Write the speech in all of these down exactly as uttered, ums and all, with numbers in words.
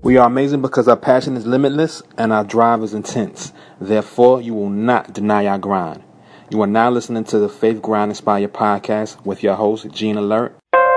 We are amazing because our passion is limitless and our drive is intense. Therefore, you will not deny our grind. You are now listening to the Faith Grind Inspire podcast with your host, Gene Alert.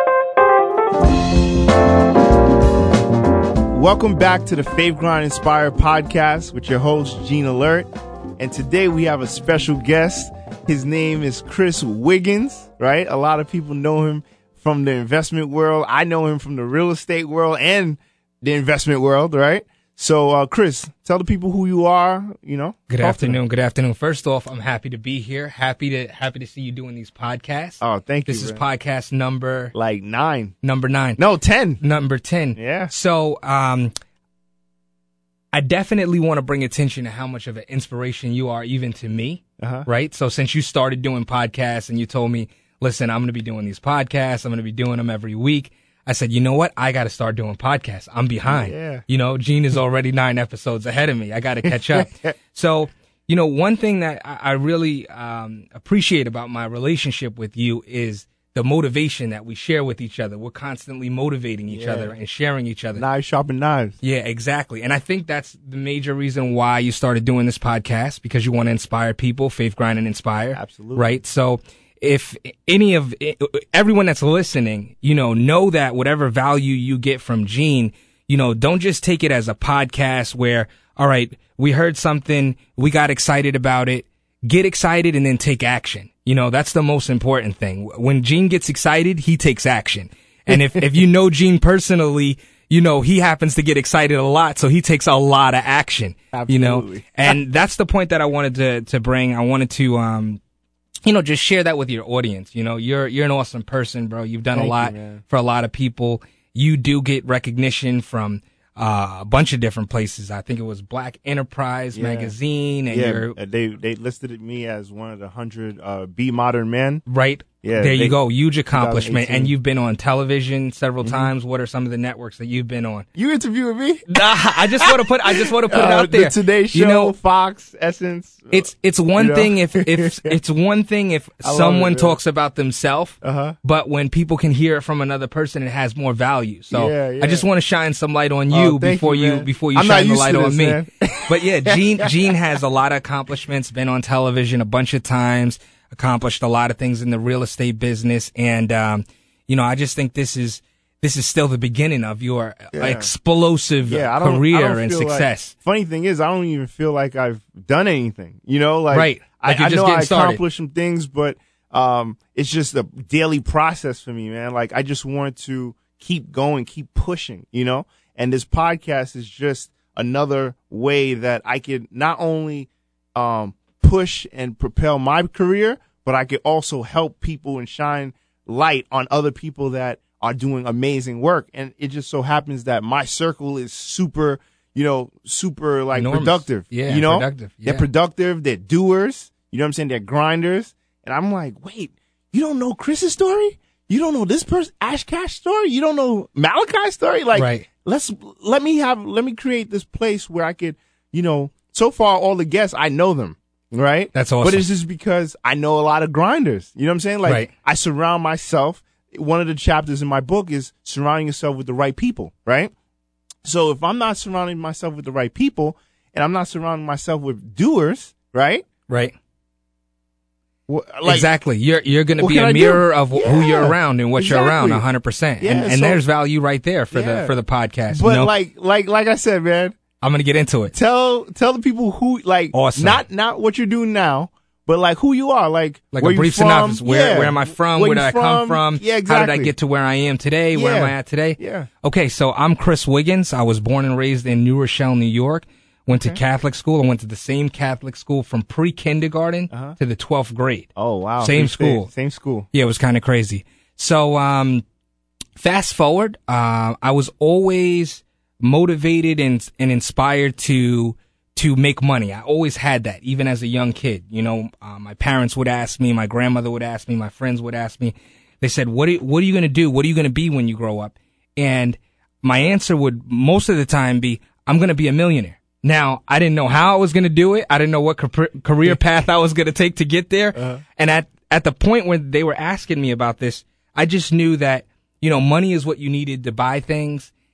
Welcome back to the Faith Grind Inspire podcast with your host, Gene Alert. And today we have a special guest. His name is Chris Wiggins, right? A lot of people know him from the investment world. I know him from the real estate world and the investment world, right? So, uh, Chris, tell the people who you are, you know. Good afternoon. Good afternoon. First off, I'm happy to be here. Happy to happy to see you doing these podcasts. Oh, thank you. This is man. podcast number like nine. Number nine. No, ten. Number ten. Yeah. So, um, I definitely want to bring attention to how much of an inspiration you are, even to me. Uh-huh. Right. So, since you started doing podcasts and you told me, listen, I'm going to be doing these podcasts. I'm going to be doing them every week. I said, you know what? I got to start doing podcasts. I'm behind. Yeah. You know, Gene is already nine episodes ahead of me. I got to catch up. So, you know, one thing that I, I really um, appreciate about my relationship with you is the motivation that we share with each other. We're constantly motivating each Yeah. other and sharing each other. Knives sharpen knives. Yeah, exactly. And I think that's the major reason why you started doing this podcast, because you want to inspire people, faith, grind, and inspire. Absolutely. Right? So if any of everyone that's listening, you know, know that whatever value you get from Gene, you know, don't just take it as a podcast where, all right, we heard something, we got excited about it, get excited and then take action. You know, that's the most important thing. When Gene gets excited, he takes action. And if, if you know Gene personally, you know, he happens to get excited a lot, so he takes a lot of action. Absolutely. You know, and that's the point that I wanted to, to bring. I wanted to, um, you know, just share that with your audience. You know, you're you're an awesome person, bro. You've done Thank a lot you, for a lot of people. You do get recognition from uh, a bunch of different places. I think it was Black Enterprise Yeah. magazine, and Yeah, you're they they listed me as one of the hundred uh, Be Modern Men. right. Yeah, there you they- go. Huge accomplishment. twenty eighteen. And you've been on television several Mm-hmm. times. What are some of the networks that you've been on? You interviewing me? Nah, I just want to put I just want to put it Uh, out there. The Today Show, You know, Fox, Essence. It's it's one You know? thing if if it's one thing if I love someone it, man. talks about themselves, Uh-huh. but when people can hear it from another person, it has more value. So Yeah, yeah. I just want to shine some light on Oh, you thank before you, you, man. before you I'm not shine the used light to on this, me. man. But yeah, Gene Gene has a lot of accomplishments. Been on television a bunch of times. Accomplished a lot of things in the real estate business, and um, you know, I just think this is this is still the beginning of your Yeah. explosive Yeah, I don't, career I don't and feel success. Like, funny thing is, I don't even feel like I've done anything. You know, like Right. Like I, you're I just know getting I started. accomplished some things, but um, it's just a daily process for me, man. Like I just want to keep going, keep pushing. You know, and this podcast is just another way that I could not only um push and propel my career, but I could also help people and shine light on other people that are doing amazing work. And it just so happens that my circle is super, you know, super like Enormous. productive. Yeah, you know, productive, they're yeah. productive. They're doers. You know what I'm saying? They're grinders. And I'm like, wait, you don't know Chris's story? You don't know this person, Ash Cash story? You don't know Malachi's story? Like, Right. let's, let me have, let me create this place where I could, you know, so far all the guests, I know them. Right? That's awesome. But it's just because I know a lot of grinders. You know what I'm saying? Like, Right. I surround myself. One of the chapters in my book is surrounding yourself with the right people, right? So if I'm not surrounding myself with the right people and I'm not surrounding myself with doers, right? Right. Wh- Like, exactly. You're you're going to what be can a I do? mirror of wh- who Yeah, you're around and what you're around exactly. one hundred percent. Yeah, and and so- there's value right there for Yeah. the for the podcast. But you know? like, like, like I said, man, I'm going to get into it. tell, tell the people who, like, Awesome. not, not what you're doing now, but like who you are, like, Like where a you brief from. synopsis. Where Yeah. where am I from? Where Where, you did I come from? Yeah, How exactly. did I get to where I am today? Where am Yeah. I at today? Yeah. Okay, so I'm Chris Wiggins. I was born and raised in New Rochelle, New York. Went to Catholic school. I went to the same Catholic school from pre-kindergarten Uh-huh. to the twelfth grade. Oh, wow. Same Same school. Same school. Yeah, it was kind of crazy. So, um, fast forward, uh, I was always motivated and, and inspired to, to make money. I always had that, even as a young kid. You know, uh, my parents would ask me, my grandmother would ask me, my friends would ask me. They said, what are, what are you going to do? What are you going to be when you grow up? And my answer would most of the time be, I'm going to be a millionaire. Now, I didn't know how I was going to do it. I didn't know what ca- career path I was going to take to get there. Uh-huh. And at, at the point when they were asking me about this, I just knew that, you know, money is what you needed to buy things.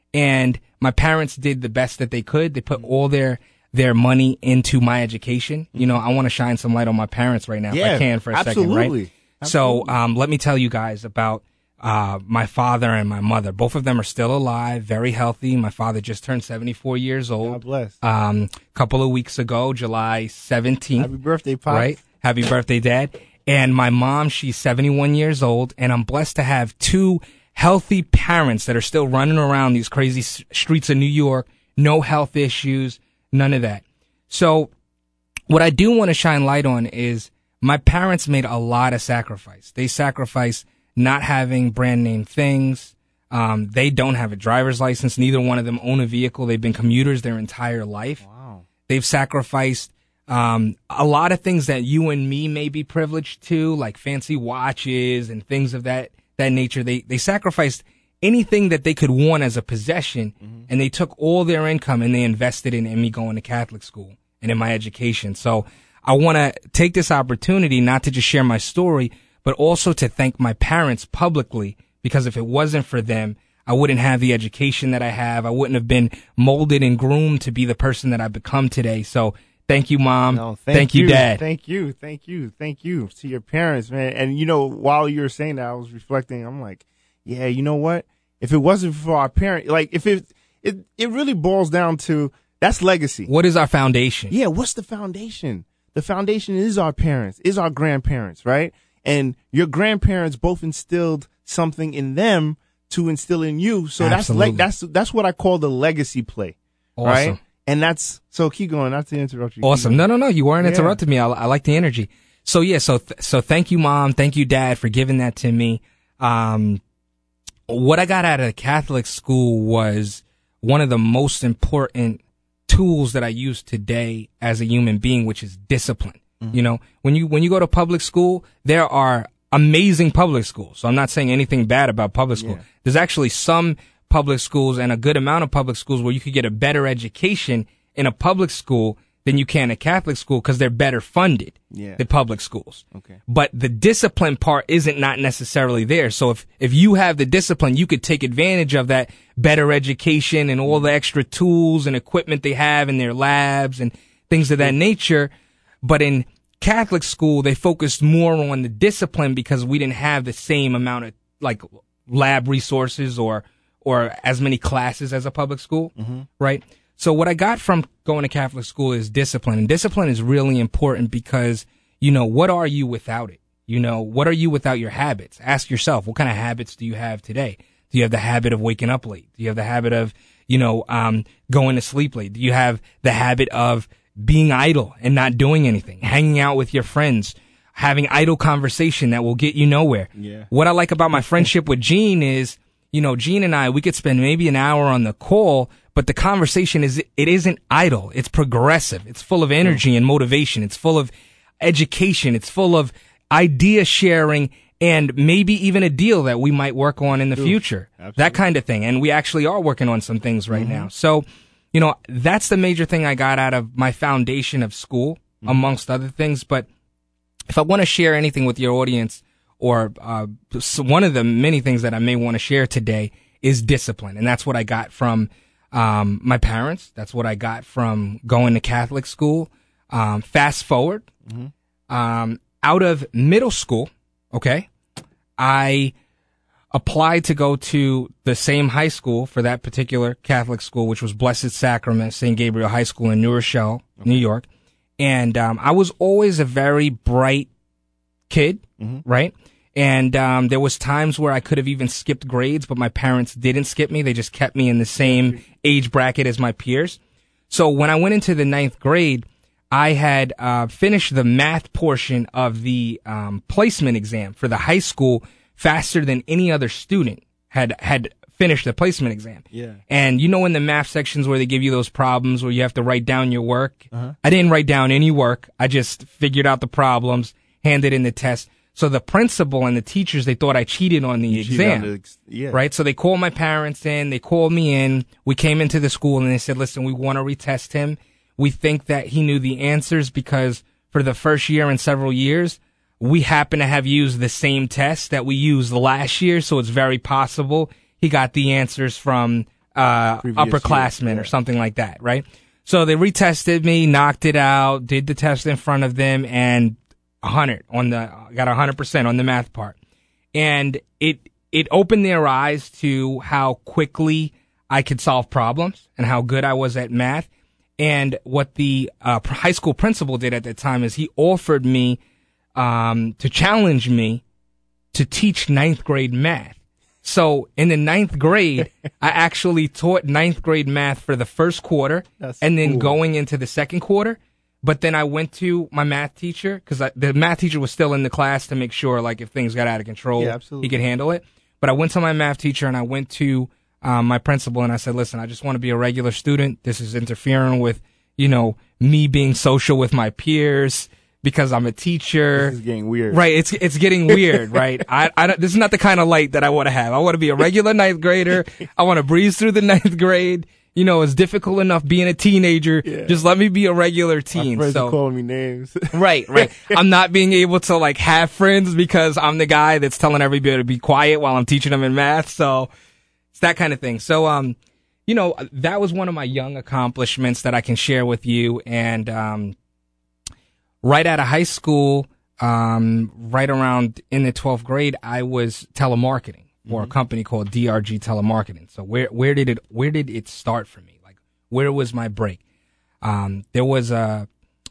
And my parents did the best that they could. They put all their their money into my education. You know, I want to shine some light on my parents right now, Yeah, if I can, for a absolutely. second, right? Absolutely. So um, let me tell you guys about uh, my father and my mother. Both of them are still alive, very healthy. My father just turned seventy-four years old. God bless. Um, a couple of weeks ago, July seventeenth. Happy birthday, Pop. Right? Happy birthday, Dad. And my mom, she's seventy-one years old, and I'm blessed to have two healthy parents that are still running around these crazy s- streets of New York, no health issues, none of that. So what I do want to shine light on is my parents made a lot of sacrifice. They sacrificed not having brand name things. Um, they don't have a driver's license. Neither one of them own a vehicle. They've been commuters their entire life. Wow. They've sacrificed um, a lot of things that you and me may be privileged to, like fancy watches and things of that that nature. They they sacrificed anything that they could want as a possession, mm-hmm. and they took all their income and they invested in, in me going to Catholic school and in my education. So I want to take this opportunity not to just share my story, but also to thank my parents publicly, because if it wasn't for them, I wouldn't have the education that I have. I wouldn't have been molded and groomed to be the person that I've become today. So thank you, Mom. No, thank, thank you, Dad. Thank you, thank you, thank you to your parents, man. And, you know, while you were saying that, I was reflecting. I'm like, yeah, you know what? If it wasn't for our parents, like, if it, it, it really boils down to, that's legacy. What is our foundation? Yeah, what's the foundation? The foundation is our parents, is our grandparents, right? And your grandparents both instilled something in them to instill in you. So Absolutely. that's like, that's, that's what I call the legacy play, Awesome. right? And that's, so keep going, not to interrupt you. Awesome. No, no, no. You weren't Yeah. interrupting me. I, I like the energy. So yeah, so, th- so thank you, Mom. Thank you, Dad, for giving that to me. Um, what I got out of the Catholic school was one of the most important tools that I use today as a human being, which is discipline. Mm-hmm. You know, when you, when you go to public school, there are amazing public schools. So I'm not saying anything bad about public school. Yeah. There's actually some public schools and a good amount of public schools where you could get a better education in a public school than you can a Catholic school because they're better funded, Yeah. the public schools. Okay. But the discipline part isn't not necessarily there. So if, if you have the discipline, you could take advantage of that better education and all the extra tools and equipment they have in their labs and things of that nature. But in Catholic school, they focused more on the discipline because we didn't have the same amount of like lab resources or or as many classes as a public school, mm-hmm. right? So what I got from going to Catholic school is discipline. And discipline is really important because, you know, what are you without it? You know, what are you without your habits? Ask yourself, what kind of habits do you have today? Do you have the habit of waking up late? Do you have the habit of, you know, um, going to sleep late? Do you have the habit of being idle and not doing anything, hanging out with your friends, having idle conversation that will get you nowhere? Yeah. What I like about my friendship with Gene is, you know, Gene and I, we could spend maybe an hour on the call, but the conversation is, it isn't idle. It's progressive. It's full of energy and motivation. It's full of education. It's full of idea sharing and maybe even a deal that we might work on in the Oof, future. absolutely. That kind of thing. And we actually are working on some things right mm-hmm. now. So, you know, that's the major thing I got out of my foundation of school, mm-hmm. amongst other things. But if I want to share anything with your audience, or uh, one of the many things that I may want to share today is discipline. And that's what I got from um, my parents. That's what I got from going to Catholic school. Um, fast forward, mm-hmm. um, out of middle school, okay, I applied to go to the same high school for that particular Catholic school, which was Blessed Sacrament, Saint Gabriel High School in New Rochelle, okay. New York. And um, I was always a very bright kid, mm-hmm. right? And um, there was times where I could have even skipped grades, but my parents didn't skip me. They just kept me in the same age bracket as my peers. So when I went into the ninth grade, I had uh, finished the math portion of the um, placement exam for the high school faster than any other student had had finished the placement exam. Yeah. And you know in the math sections where they give you those problems where you have to write down your work? Uh-huh. I didn't write down any work. I just figured out the problems, handed in the test. So the principal and the teachers, they thought I cheated on the You exam. cheated on the ex- yeah. Right? So they called my parents in, they called me in, we came into the school and they said, listen, we want to retest him. We think that he knew the answers because for the first year and several years, we happen to have used the same test that we used last year. So it's very possible he got the answers from uh, Previous upperclassmen year, yeah. or something like that, right? So they retested me, knocked it out, did the test in front of them, and one hundred on the got one hundred percent on the math part. And it it opened their eyes to how quickly I could solve problems and how good I was at math. And what the uh, high school principal did at that time is he offered me um, to challenge me to teach ninth grade math. So in the ninth grade, I actually taught ninth grade math for the first quarter. That's and then cool. going into the second quarter. But then I went to my math teacher because the math teacher was still in the class to make sure, like, if things got out of control, Yeah, absolutely. he could handle it. But I went to my math teacher and I went to um, my principal and I said, listen, I just want to be a regular student. This is interfering with, you know, me being social with my peers because I'm a teacher. This is getting weird. Right. It's it's getting weird, right? I, I don't, this is not the kind of light that I want to have. I want to be a regular ninth grader. I want to breeze through the ninth grade. You know, it's difficult enough being a teenager. Yeah. Just let me be a regular teen. My friends so are calling me names. Right, right. I'm not being able to like have friends because I'm the guy that's telling everybody to be quiet while I'm teaching them in math. So it's that kind of thing. So, um, you know, that was one of my young accomplishments that I can share with you. And, um, right out of high school, um, right around in the twelfth grade, I was telemarketing for mm-hmm. a company called D R G Telemarketing. So where, where did it, where did it start for me? Like, where was my break? Um, there was a,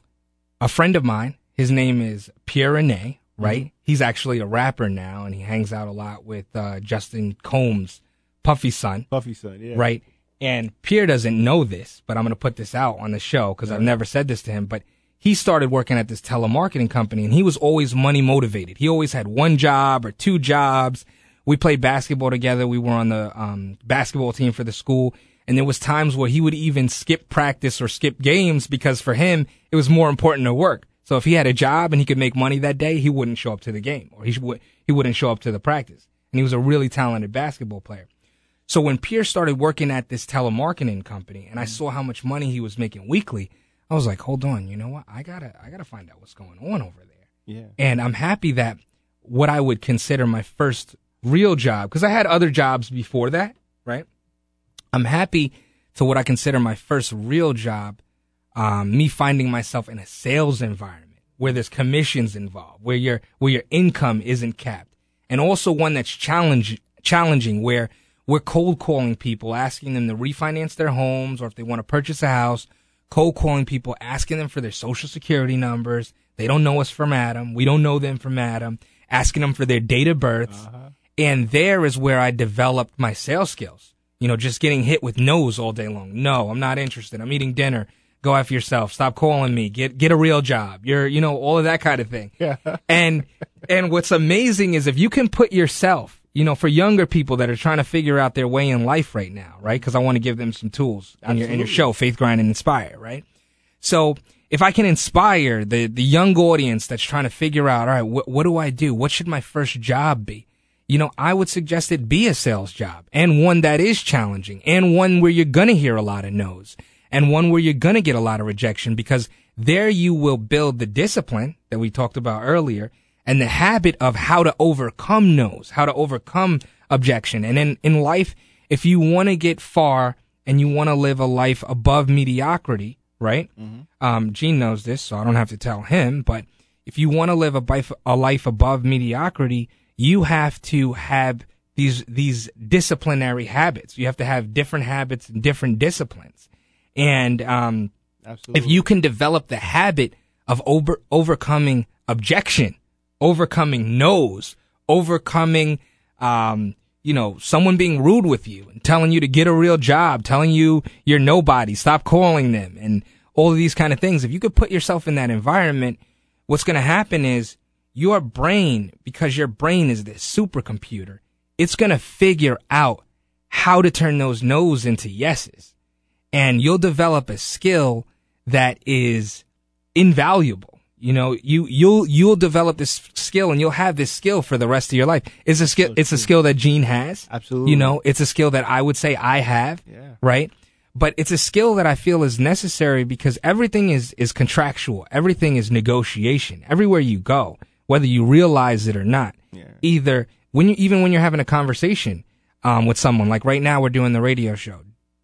a friend of mine. His name is Pierre Rene, right? Mm-hmm. He's actually a rapper now and he hangs out a lot with, uh, Justin Combs, Puffy's son. Puffy's son, yeah. Right. And Pierre doesn't know this, but I'm going to put this out on the show because yeah. I've never said this to him, but he started working at this telemarketing company and he was always money motivated. He always had one job or two jobs. We played basketball together. We were on the um, basketball team for the school. And there was times where he would even skip practice or skip games because for him, it was more important to work. So if he had a job and he could make money that day, he wouldn't show up to the game or he, sh- he wouldn't show up to the practice. And he was a really talented basketball player. So when Pierce started working at this telemarketing company and I saw how much money he was making weekly, I was like, hold on, you know what? I gotta, I gotta find out what's going on over there. Yeah. And I'm happy that what I would consider my first real job, because I had other jobs before that, right? I'm happy to what I consider my first real job, um, me finding myself in a sales environment where there's commissions involved, where your, where your income isn't capped. And also one that's challenge, challenging where we're cold calling people, asking them to refinance their homes or if they want to purchase a house, cold calling people, asking them for their social security numbers. They don't know us from Adam. We don't know them from Adam. Asking them for their date of birth. Uh-huh. And there is where I developed my sales skills. You know, just getting hit with no's all day long. No, I'm not interested. I'm eating dinner. Go after yourself. Stop calling me. Get get a real job. You're, you know, all of that kind of thing. Yeah. and and what's amazing is if you can put yourself, you know, for younger people that are trying to figure out their way in life right now, right? Because I want to give them some tools in your, in your show, Faith, Grind, and Inspire, right? So if I can inspire the, the young audience that's trying to figure out, all right, wh- what do I do? What should my first job be? You know, I would suggest it be a sales job and one that is challenging and one where you're going to hear a lot of no's and one where you're going to get a lot of rejection because there you will build the discipline that we talked about earlier and the habit of how to overcome no's, how to overcome objection. And in, in life, if you want to get far and you want to live a life above mediocrity, right? Mm-hmm. Um, Gene knows this, so I don't have to tell him, but if you want to live a life, a life above mediocrity, you have to have these, these disciplinary habits. You have to have different habits and different disciplines. And, um, Absolutely. if you can develop the habit of over, overcoming objection, overcoming no's, overcoming, um, you know, someone being rude with you and telling you to get a real job, telling you you're nobody, stop calling them, and all of these kind of things. If you could put yourself in that environment, what's going to happen is your brain, because your brain is this supercomputer, it's going to figure out how to turn those no's into yeses. And you'll develop a skill that is invaluable. You know, you, you'll, you'll develop this skill and you'll have this skill for the rest of your life. It's a skill, it's a skill that Gene has. Absolutely. You know, it's a skill that I would say I have. Yeah. Right? But it's a skill that I feel is necessary because everything is, is contractual. Everything is negotiation. Everywhere you go, whether you realize it or not. Yeah. Either when you, even when you're having a conversation, um, with someone, like right now we're doing the radio show.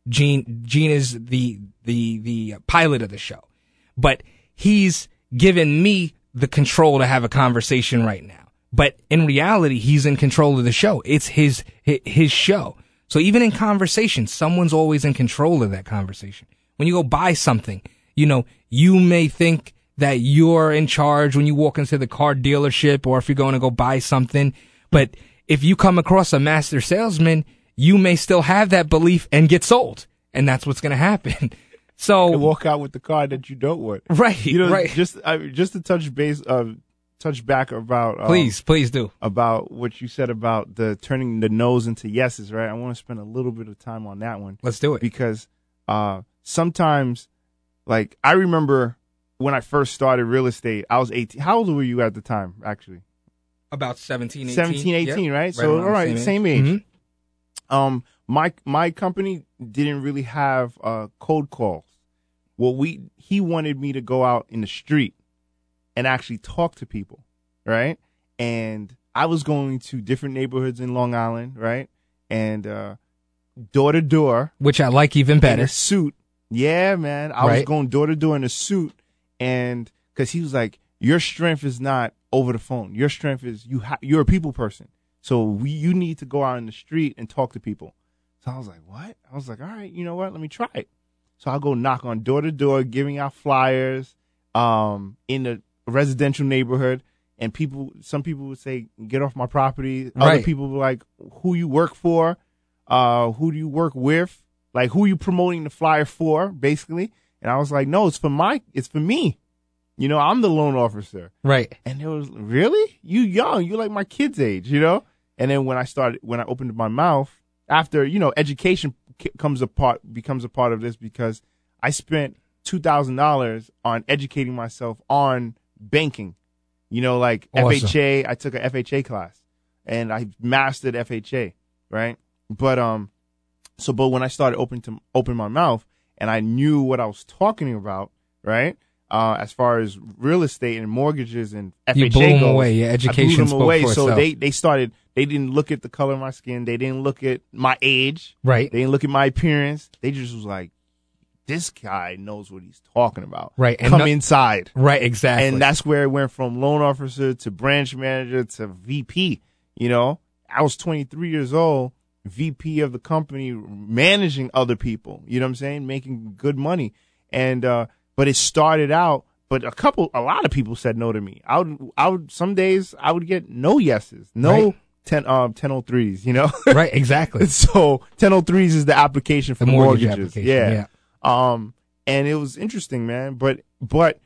Gene Gene is the the the pilot of the show, but he's given me the control to have a conversation right now. But in reality, he's in control of the show. It's his his show. So even in conversation, someone's always in control of that conversation. When you go buy something, you know, you may think that you're in charge when you walk into the car dealership, or if you're going to go buy something. But if you come across a master salesman, you may still have that belief and get sold. And that's what's going to happen. So and walk out with the car that you don't want. Right, you know, right. Just uh, just to touch base, uh, touch back about um, please, please do about what you said about the turning the no's into yeses. Right, I want to spend a little bit of time on that one. Let's do it because uh, sometimes, like I remember when I first started real estate, I was eighteen. How old were you at the time? Actually, about seventeen, eighteen. seventeen, eighteen, yep. right? right? So all right, same age. Same age. Mm-hmm. Um, my my company didn't really have uh, cold calls. Well, we he wanted me to go out in the street and actually talk to people, right? And I was going to different neighborhoods in Long Island, right? And uh, door to door, which I like even better. In a suit, yeah, man. I right. was going door to door in a suit, and because he was like, "Your strength is not over the phone. Your strength is you. Ha- you're a people person, so we you need to go out in the street and talk to people." So I was like, "What?" I was like, "All right, you know what? Let me try it." So I'll go knock on door to door, giving out flyers um, in a residential neighborhood. And people, some people would say, "Get off my property." Other right. people were like, "Who you work for? Uh, who do you work with? Like, who are you promoting the flyer for?" Basically. And I was like, "No, it's for my, it's for me. You know, I'm the loan officer." Right. And it was, "Really? You young? You like my kid's age, you know?" And then when I started, when I opened my mouth, after, you know, education comes a part, becomes a part of this, because I spent two thousand dollars on educating myself on banking. You know, like awesome. F H A, I took a F H A class and I mastered F H A, right? But, um, so, but when I started open to open my mouth and I knew what I was talking about, right? Uh, as far as real estate and mortgages and F H A you blew them goes, away. Your education I blew them spoke away. for So itself. they, they started, they didn't look at the color of my skin. They didn't look at my age. Right. They didn't look at my appearance. They just was like, this guy knows what he's talking about. Right. And Come no, inside. Right, exactly. And that's where it went from loan officer to branch manager to V P. You know, I was twenty-three years old, V P of the company, managing other people. You know what I'm saying? Making good money. And, uh, but it started out, but a couple, a lot of people said no to me. I would, I would, some days I would get no yeses, no right. ten, um, ten oh threes, you know? Right, exactly. So ten oh threes is the application for the mortgage mortgages. Application, yeah. yeah. Um, and it was interesting, man. But, but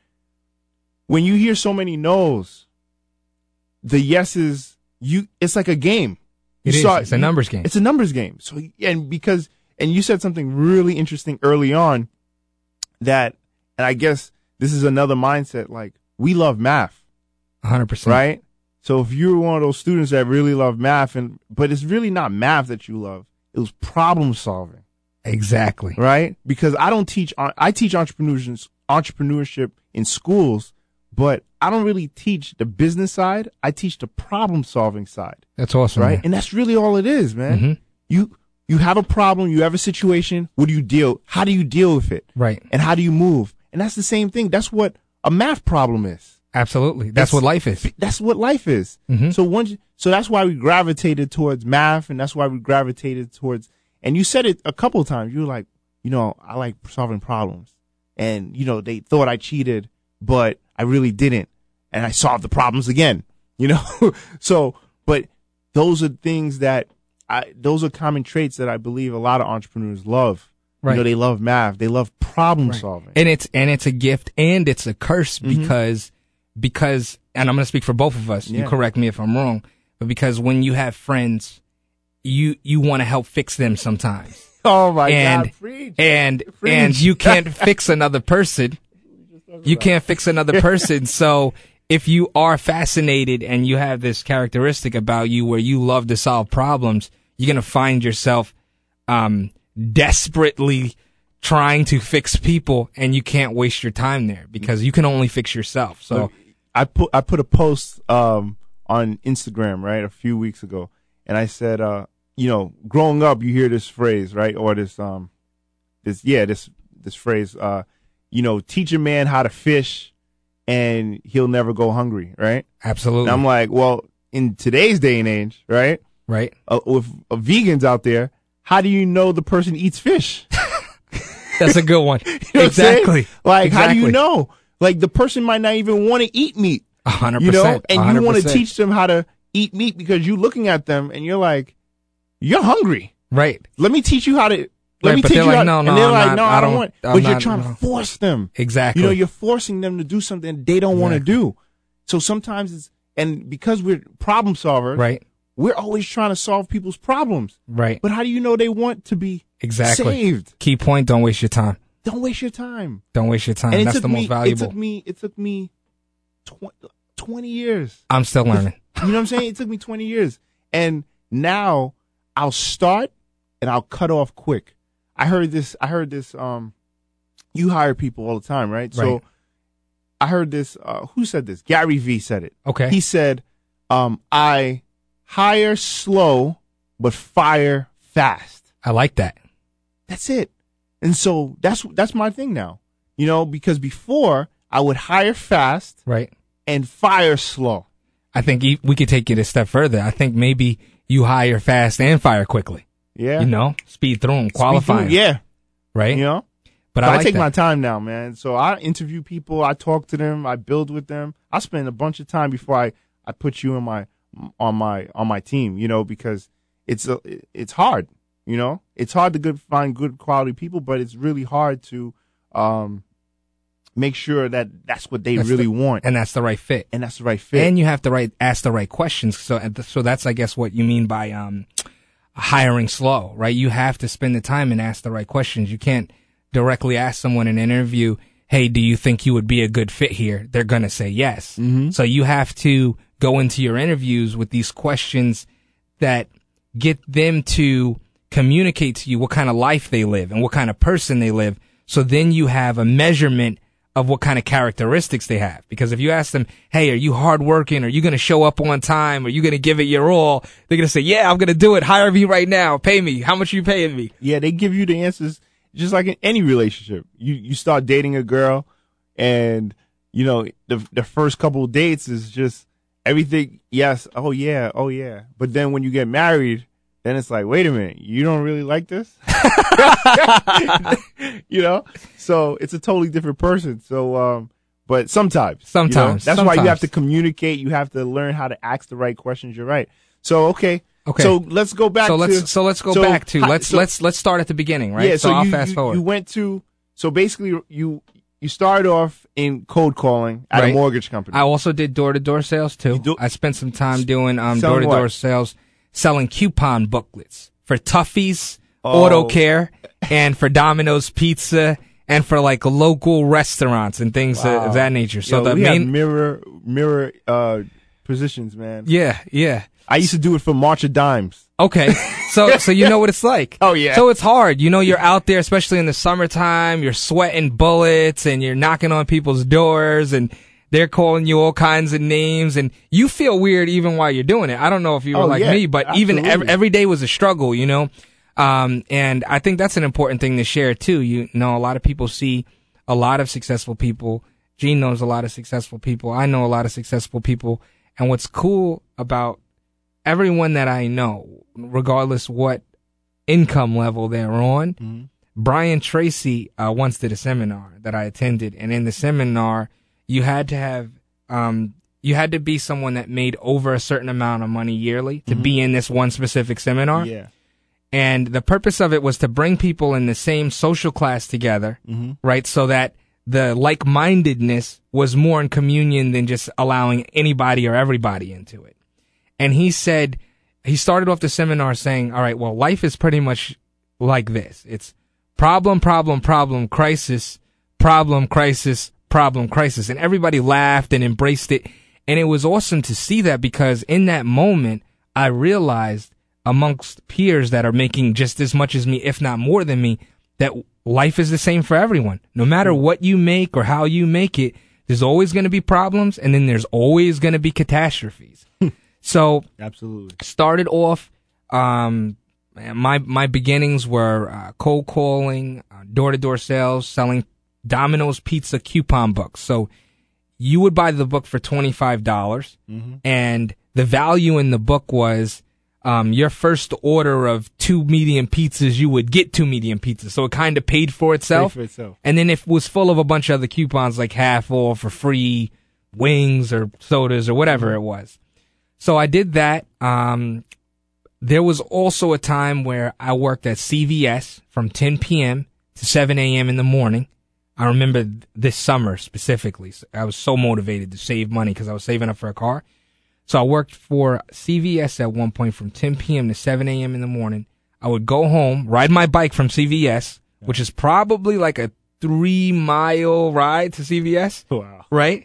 when you hear so many no's, the yeses, you, it's like a game. You it is. Start, it's a numbers game. It's a numbers game. So, and because, and you said something really interesting early on that, and I guess this is another mindset, like we love math. one hundred percent. Right? So if you're one of those students that really love math, and, but it's really not math that you love, it was problem solving. Exactly. Right? Because I don't teach, I teach entrepreneurship, entrepreneurship in schools, but I don't really teach the business side. I teach the problem solving side. That's awesome. Right? Man. And that's really all it is, man. Mm-hmm. You, you have a problem, you have a situation. What do you deal? How do you deal with it? Right. And how do you move? And that's the same thing. That's what a math problem is. Absolutely. That's, That's what life is. That's what life is. Mm-hmm. So once, so that's why we gravitated towards math, and that's why we gravitated towards, and you said it a couple of times. You were like, you know, I like solving problems. And, you know, they thought I cheated, but I really didn't. And I solved the problems again, you know? So, but those are things that I, those are common traits that I believe a lot of entrepreneurs love. Right. You know, they love math. They love problem right. solving. And it's, and it's a gift and it's a curse Mm-hmm. because, because, and I'm going to speak for both of us. Yeah. You correct me if I'm wrong, but because when you have friends, you, you want to help fix them sometimes. Oh my and, God. Preach. And, Preach. and you can't fix another person. You can't fix another person. So if you are fascinated and you have this characteristic about you where you love to solve problems, you're going to find yourself, um, desperately trying to fix people, and you can't waste your time there because you can only fix yourself. So Look, I put, I put a post, um, on Instagram, right, a few weeks ago. And I said, uh, you know, growing up, you hear this phrase, right? Or this, um, this yeah this this phrase. Uh, you know, teach a man how to fish, and he'll never go hungry. Right? Absolutely. And I'm like, well, in today's day and age, right? Right. Uh, with uh, vegans out there, how do you know the person eats fish? That's a good one. You know Exactly. Like, exactly. how do you know? Like, the person might not even want to eat meat. A hundred You know, percent. and a you hundred want to percent. teach them how to eat meat because you're looking at them and you're like, you're hungry. Right. Let me teach you how to. Let Right, me but teach they're you like, how. no, and no, they're I'm like, not- no, I I don't don't- want. I'm But you're not- trying no. to force them. Exactly. You know, you're forcing them to do something they don't want to Exactly. do. So sometimes it's, and because we're problem solvers, Right. we're always trying to solve people's problems. Right. But how do you know they want to be Exactly. saved? Key point, don't waste your time. Don't waste your time. Don't waste your time. And it That's took the me, most valuable. It took me. It took me tw- twenty years. I'm still learning. You know what I'm saying? It took me twenty years, and now I'll start and I'll cut off quick. I heard this. I heard this. Um, you hire people all the time, right? So Right. I heard this. Uh, who said this? Gary Vee said it. Okay. He said, um, "I hire slow, but fire fast." I like that. That's it. And so that's that's my thing now. You know, because before I would hire fast Right. and fire slow. I think e- we could take it a step further. I think maybe you hire fast and fire quickly. Yeah. You know, speed through them, qualify 'em, Yeah. right? You know? But So I, I, like take that. my time now, man. So I interview people, I talk to them, I build with them. I spend a bunch of time before I, I put you in my on my on my team, you know, because it's a, it's hard, you know. It's hard to good find good quality people, but it's really hard to um make sure that that's what they That's really the- want, and that's the right fit. and that's the right fit. And you have to right ask the right questions. So, so that's I guess what you mean by um, hiring slow, right? You have to spend the time and ask the right questions. You can't directly ask someone in an interview, "Hey, do you think you would be a good fit here?" They're gonna say yes. Mm-hmm. So you have to go into your interviews with these questions that get them to communicate to you what kind of life they live and what kind of person they live. So then you have a measurement of what kind of characteristics they have. Because if you ask them, "Hey, are you hardworking? Are you going to show up on time? Are you going to give it your all?" They're going to say, "Yeah, I'm going to do it. Hire me right now. Pay me. How much are you paying me?" Yeah, they give you the answers just like in any relationship. You you start dating a girl, and you know the the first couple of dates is just everything. Yes, oh yeah, oh yeah. But then when you get married, then it's like, wait a minute, you don't really like this, you know. So it's a totally different person. So, um, but sometimes, you know, Sometimes. that's why you have Sometimes. to communicate. You have to learn how to ask the right questions. You're right. So okay, Okay. So let's go back. So to, let's so let's go so back to hi- let's so- let's let's start at the beginning, right? Yeah, so, I'll you, fast you, forward. you went to so basically you you started off in cold calling at Right. a mortgage company. I also did door to door sales too. You do- I spent some time doing um door Selling to door what? sales, selling coupon booklets for Tuffy's, Oh. Auto Care, and for Domino's Pizza, and for like local restaurants and things Wow. of that nature. So Yo, the we main, have mirror mirror uh, positions, man. yeah, yeah. I used to do it for March of Dimes. Okay, so so you know what it's like. Oh, yeah. So it's hard. You know, you're out there, especially in the summertime. You're sweating bullets, and you're knocking on people's doors, and they're calling you all kinds of names, and you feel weird even while you're doing it. I don't know if you were Oh, like yeah, me, but even absolutely. every, every day was a struggle. You know, um, and I think that's an important thing to share too. You know, a lot of people see a lot of successful people. Gene knows a lot of successful people. I know a lot of successful people, and what's cool about everyone that I know, regardless what income level they're on, Mm-hmm. Brian Tracy uh, once did a seminar that I attended, and in the seminar, you had to have, um, you had to be someone that made over a certain amount of money yearly to be in this one specific seminar. Yeah. And the purpose of it was to bring people in the same social class together, Mm-hmm. right? So that the like-mindedness was more in communion than just allowing anybody or everybody into it. And he said, he started off the seminar saying, all right, well, life is pretty much like this. It's problem, problem, problem, crisis, problem, crisis, problem, crisis. And everybody laughed and embraced it. And it was awesome to see that, because in that moment, I realized amongst peers that are making just as much as me, if not more than me, that life is the same for everyone. No matter what you make or how you make it, there's always going to be problems, and then there's always going to be catastrophes. So Absolutely. started off, um, man, my my beginnings were uh, cold calling, uh, door-to-door sales, selling Domino's Pizza coupon books. So you would buy the book for twenty-five dollars, mm-hmm. and the value in the book was um, your first order of two medium pizzas, you would get two medium pizzas. So it kind of paid for itself. Paid for itself. And then if it was full of a bunch of other coupons like half off or free wings or sodas or whatever it was. So I did that. Um, there was also a time where I worked at C V S from ten p.m. to seven a.m. in the morning. I remember this summer specifically. I was so motivated to save money because I was saving up for a car. So I worked for C V S at one point from ten p.m. to seven a.m. in the morning. I would go home, ride my bike from C V S, which is probably like a three-mile ride to C V S. Wow. Right?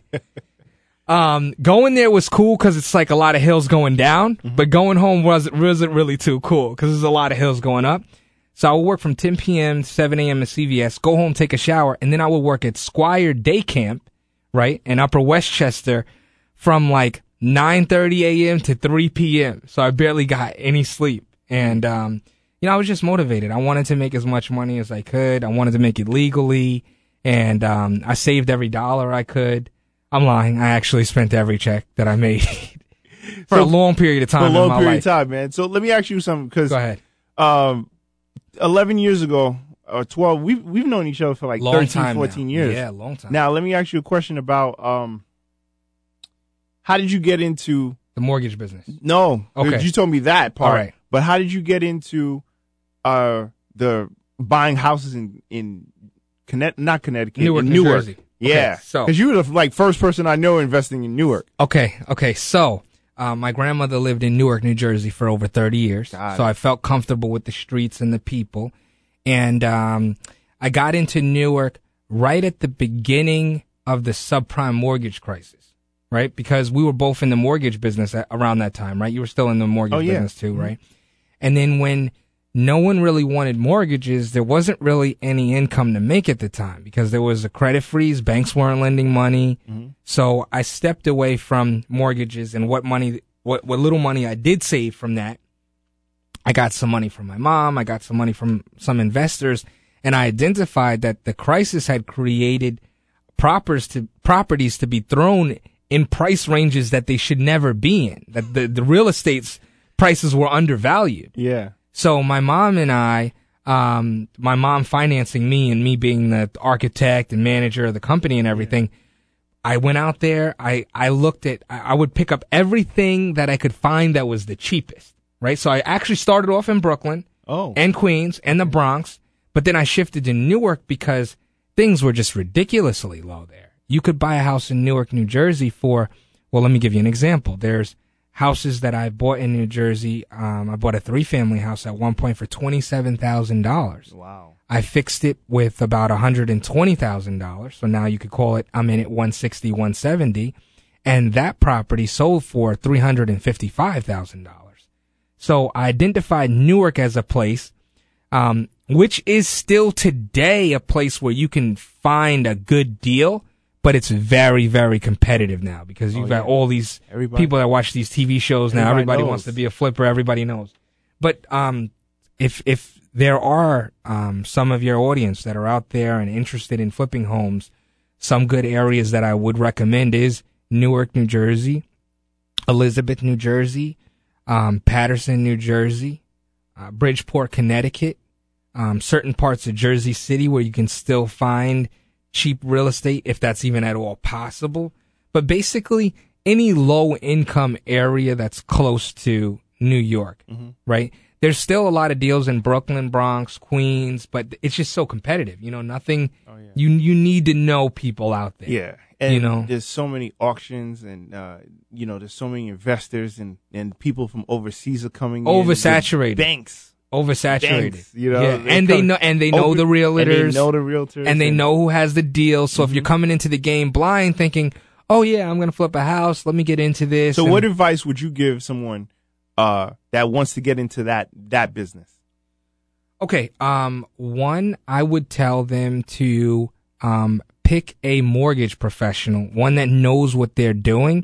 Um, going there was cool because it's like a lot of hills going down, mm-hmm. but going home wasn't, wasn't really too cool because there's a lot of hills going up. So I would work from ten p.m. to seven a.m. at C V S, go home, take a shower, and then I would work at Squire Day Camp, right, in Upper Westchester from like nine thirty a.m. to three p.m. So I barely got any sleep. And, um, you know, I was just motivated. I wanted to make as much money as I could. I wanted to make it legally. And um, I saved every dollar I could. I'm lying. I actually spent every check that I made for so, a long period of time. For a long in my period life. of time, man. So let me ask you something. Cause, Go ahead. Um, eleven years ago, or twelve, we've, we've known each other for like long thirteen, fourteen now. years. Yeah, long time. Now, let me ask you a question about um, how did you get into the mortgage business? No. Okay. You told me that part. All right. But how did you get into uh, the buying houses in, in Connecticut, not Connecticut, Newark, in New Newark? Jersey. Yeah. Okay, so because you were the like first person I know investing in Newark. Okay, okay. So uh, my grandmother lived in Newark, New Jersey for over thirty years. Got so it. I felt comfortable with the streets and the people. And um, I got into Newark right at the beginning of the subprime mortgage crisis, right? Because we were both in the mortgage business at, around that time, right? You were still in the mortgage Oh, yeah. business too, right? And then when no one really wanted mortgages, there wasn't really any income to make at the time because there was a credit freeze. Banks weren't lending money. Mm-hmm. So I stepped away from mortgages, and what money, what, what little money I did save from that, I got some money from my mom. I got some money from some investors, and I identified that the crisis had created propers to, properties to be thrown in price ranges that they should never be in, that the, the real estate's prices were undervalued. Yeah. So my mom and I, um, my mom financing me and me being the architect and manager of the company and everything, I went out there, I, I looked at, I, I would pick up everything that I could find that was the cheapest, right? So I actually started off in Brooklyn Oh. and Queens and the Bronx, but then I shifted to Newark because things were just ridiculously low there. You could buy a house in Newark, New Jersey for, well, let me give you an example. There's houses that I bought in New Jersey. Um, I bought a three-family house at one point for twenty-seven thousand dollars. Wow. I fixed it with about one hundred twenty thousand dollars. So now you could call it, I'm in it one sixty, one seventy. And that property sold for three hundred fifty-five thousand dollars. So I identified Newark as a place, um, which is still today a place where you can find a good deal. But it's very, very competitive now because you've oh, got yeah. all these Everybody. people that watch these T V shows now. Everybody Everybody knows. wants to be a flipper. Everybody knows. But um, if if there are um, some of your audience that are out there and interested in flipping homes, some good areas that I would recommend is Newark, New Jersey, Elizabeth, New Jersey, um, Patterson, New Jersey, uh, Bridgeport, Connecticut, um, certain parts of Jersey City where you can still find cheap real estate, if that's even at all possible. But basically, any low income area that's close to New York, mm-hmm. right? There's still a lot of deals in Brooklyn, Bronx, Queens, but it's just so competitive. You know, nothing, Oh, yeah. you you need to know people out there. Yeah. And you know, there's so many auctions and, uh, you know, there's so many investors and, and people from overseas are coming in. Oversaturated. Banks. Oversaturated, Banks, you know, yeah. they and they come- know, and they know Open- the realtors, And they know the realtors. and they know who has the deal. So if you're coming into the game blind, thinking, "Oh yeah, I'm gonna flip a house. Let me get into this." So and- what advice would you give someone uh, that wants to get into that that business? Okay, um, one, I would tell them to um pick a mortgage professional, one that knows what they're doing. Mm-hmm.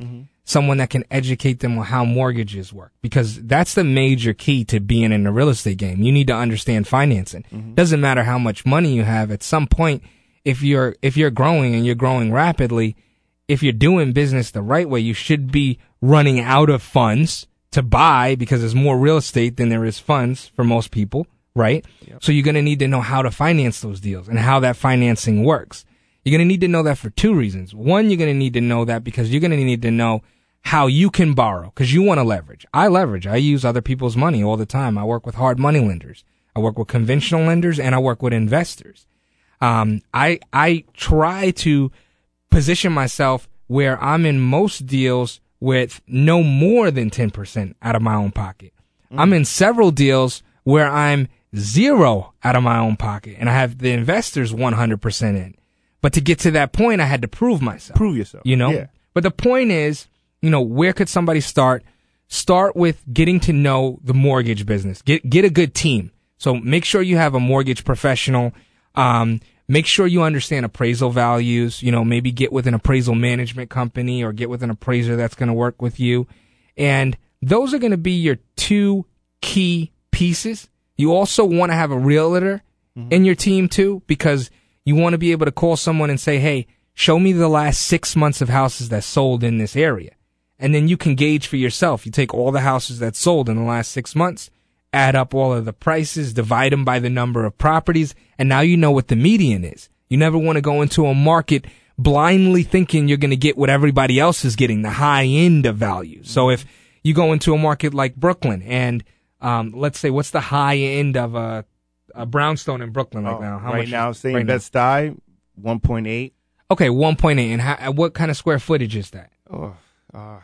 someone that can educate them on how mortgages work, because that's the major key to being in the real estate game. You need to understand financing. Mm-hmm. Doesn't matter how much money you have. At some point, if you're if you're growing and you're growing rapidly, if you're doing business the right way, you should be running out of funds to buy, because there's more real estate than there is funds for most people, right? Yep. So you're going to need to know how to finance those deals and how that financing works. You're going to need to know that for two reasons. One, you're going to need to know that because you're going to need to know how you can borrow, because you want to leverage. I leverage. I use other people's money all the time. I work with hard money lenders. I work with conventional lenders, and I work with investors. Um, I I try to position myself where I'm in most deals with no more than ten percent out of my own pocket. Mm. I'm in several deals where I'm zero out of my own pocket, and I have the investors one hundred percent in. But to get to that point, I had to prove myself. Prove yourself. You know? Yeah. But the point is, you know, where could somebody start? Start with getting to know the mortgage business. Get get a good team. So make sure you have a mortgage professional. Um, make sure you understand appraisal values. You know, maybe get with an appraisal management company or get with an appraiser that's going to work with you. And those are going to be your two key pieces. You also want to have a realtor mm-hmm. in your team too, because you want to be able to call someone and say, hey, show me the last six months of houses that sold in this area. And then you can gauge for yourself. You take all the houses that sold in the last six months, add up all of the prices, divide them by the number of properties, and now you know what the median is. You never want to go into a market blindly thinking you're going to get what everybody else is getting, the high end of value. So if you go into a market like Brooklyn and um, let's say, what's the high end of a, a brownstone in Brooklyn right oh, now? How right much now, say right in Bed-Stuy, one point eight. Okay, one point eight. And how, what kind of square footage is that? Oh, uh,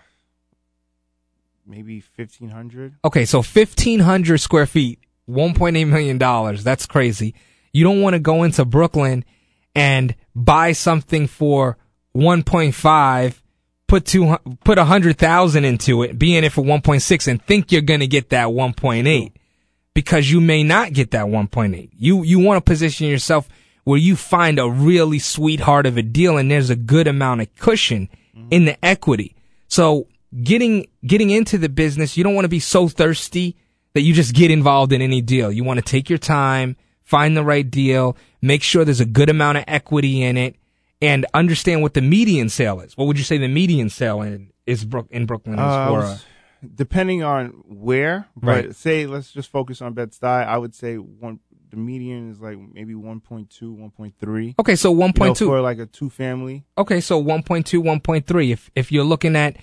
maybe fifteen hundred. Okay, so fifteen hundred square feet, one point eight million dollars. That's crazy. You don't want to go into Brooklyn and buy something for one point five, put two, put one hundred thousand into it, be in it for one point six, and think you're going to get that one point eight, because you may not get that one point eight. You you want to position yourself where you find a really sweetheart of a deal and there's a good amount of cushion mm-hmm. in the equity. So getting getting into the business, you don't want to be so thirsty that you just get involved in any deal. You want to take your time, find the right deal, make sure there's a good amount of equity in it, and understand what the median sale is. What would you say the median sale in is Brook in Brooklyn is uh, for? Was, depending on where, but right. say let's just focus on Bed-Stuy. I would say one the median is like maybe one point two, one point three. Okay, so one point two you know, for like a two family. Okay, so one point two, one point three. If if you're looking at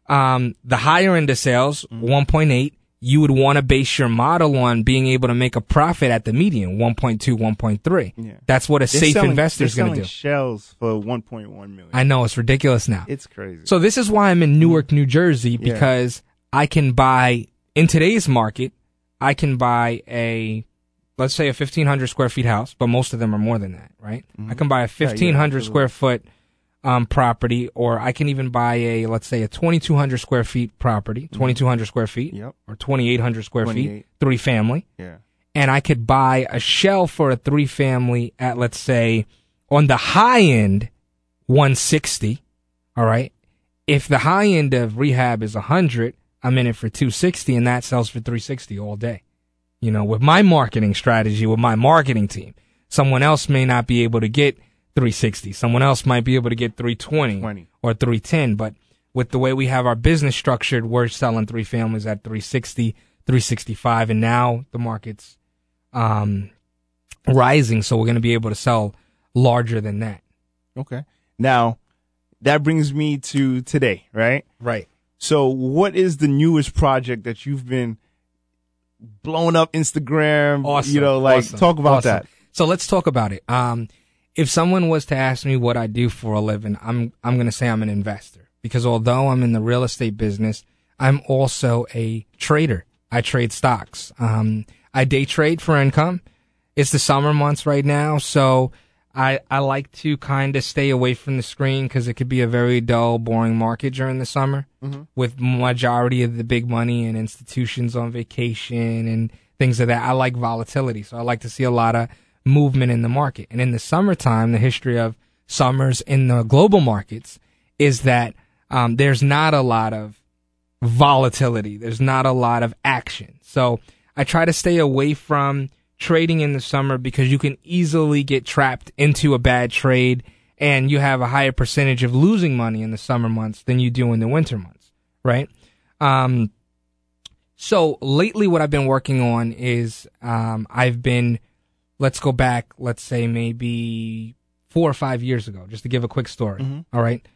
um the higher end of sales, mm-hmm. one point eight, you would want to base your model on being able to make a profit at the median, one point two, one point three. Yeah. That's what a they're safe selling, investor is going to do. Shells for one point one million. I know, it's ridiculous now. It's crazy. So this is why I'm in Newark, New Jersey, because yeah. I can buy in today's market, I can buy a let's say a fifteen hundred square feet house, but most of them are more than that, right? Mm-hmm. I can buy a fifteen hundred yeah, yeah, square foot um, property, or I can even buy a, let's say a twenty-two hundred square feet property, mm-hmm. twenty-two hundred square feet, yep. or twenty-eight hundred square feet, three family. Yeah. And I could buy a shell for a three family at, let's say, on the high end, one sixty. All right. If the high end of rehab is one hundred, I'm in it for two sixty, and that sells for three sixty all day. You know, with my marketing strategy, with my marketing team, someone else may not be able to get three sixty. Someone else might be able to get three twenty twenty or three ten. But with the way we have our business structured, we're selling three families at three sixty, three sixty-five, and now the market's um, rising, so we're going to be able to sell larger than that. Okay. Now, that brings me to today, right? Right. So what is the newest project that you've been blowing up Instagram? Awesome. You know, like, awesome. talk about awesome. that. So let's talk about it. Um, if someone was to ask me what I do for a living, I'm I'm going to say I'm an investor, because although I'm in the real estate business, I'm also a trader. I trade stocks. Um, I day trade for income. It's the summer months right now, so I I like to kind of stay away from the screen because it could be a very dull, boring market during the summer, mm-hmm. with majority of the big money and institutions on vacation and things of that. I like volatility, so I like to see a lot of movement in the market. And in the summertime, the history of summers in the global markets is that um, there's not a lot of volatility. There's not a lot of action. So I try to stay away from trading in the summer because you can easily get trapped into a bad trade and you have a higher percentage of losing money in the summer months than you do in the winter months, right? Um, so lately what I've been working on is um, I've been, let's go back, let's say maybe four or five years ago, just to give a quick story, mm-hmm. all right?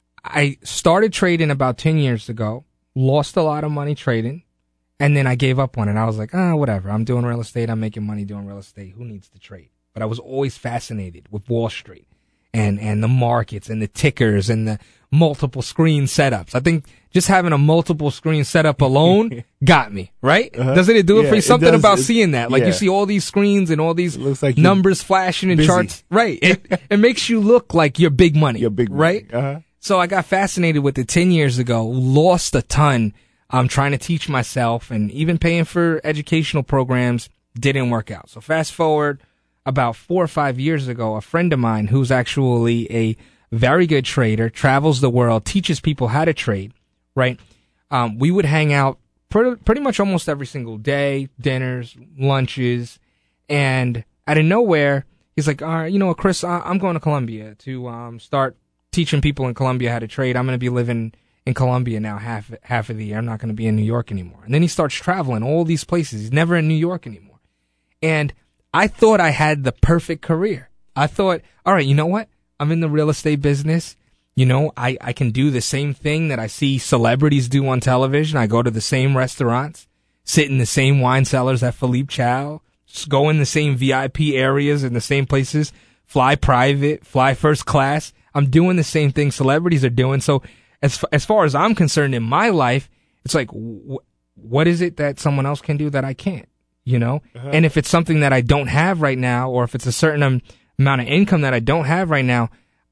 I started trading about ten years ago, lost a lot of money trading, and then I gave up on it. I was like, ah, oh, whatever. I'm doing real estate. I'm making money doing real estate. Who needs to trade? But I was always fascinated with Wall Street and, and the markets and the tickers and the multiple screen setups. I think just having a multiple screen setup alone got me, right? Uh-huh. Doesn't it do it yeah, for you? Something does, about seeing that. Like yeah. you see all these screens and all these like numbers flashing and busy. charts. Right. It, it makes you look like you're big money. You're big money. Right? Uh-huh. So I got fascinated with it ten years ago, lost a ton. I'm trying to teach myself and even paying for educational programs didn't work out. So fast forward about four or five years ago, a friend of mine who's actually a very good trader, travels the world, teaches people how to trade, right? Um, we would hang out pretty, pretty much almost every single day, dinners, lunches, and out of nowhere, he's like, all right, you know what, Chris, I- I'm going to Colombia to um, start teaching people in Colombia how to trade. I'm going to be living in Colombia now half half of the year. I'm not going to be in New York anymore. And then he starts traveling all these places. He's never in New York anymore. And I thought I had the perfect career. I thought, all right, you know what? I'm in the real estate business. You know, I, I can do the same thing that I see celebrities do on television. I go to the same restaurants, sit in the same wine cellars at Philippe Chow, go in the same V I P areas in the same places, fly private, fly first class. I'm doing the same thing celebrities are doing. So as as far as I'm concerned in my life, it's like, wh- what is it that someone else can do that I can't, you know? Uh-huh. And if it's something that I don't have right now, or if it's a certain um, amount of income that I don't have right now,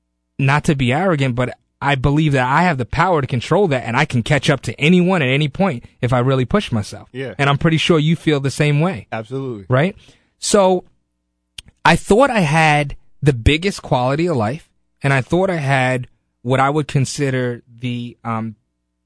not to be arrogant, but I believe that I have the power to control that and I can catch up to anyone at any point if I really push myself. Yeah. And I'm pretty sure you feel the same way. Absolutely. Right? So I thought I had the biggest quality of life. And I thought I had what I would consider the, um,